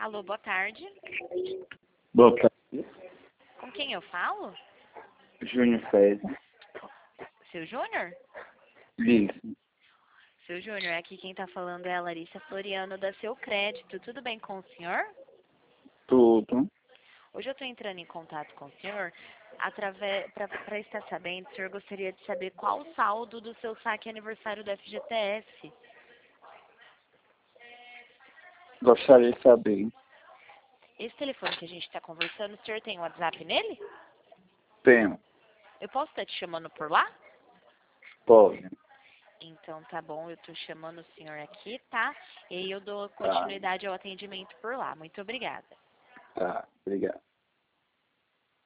Alô, boa tarde. Boa tarde, Com quem eu falo? Júnior Fez. Seu Júnior? Isso, Seu Júnior, aqui quem tá falando é a Larissa Floriano da Seu Crédito. Tudo bem com o senhor? tudo. Hoje eu tô entrando em contato com o senhor para estar sabendo, o senhor gostaria de saber qual o saldo do seu saque aniversário do FGTS. Gostaria de saber. Esse telefone que a gente está conversando, o senhor tem WhatsApp nele? Tenho, Eu posso estar te chamando por lá? pode. Então tá bom, eu tô chamando o senhor aqui, tá? E aí eu dou Tá, continuidade ao atendimento por lá. Muito obrigada. tá, obrigado.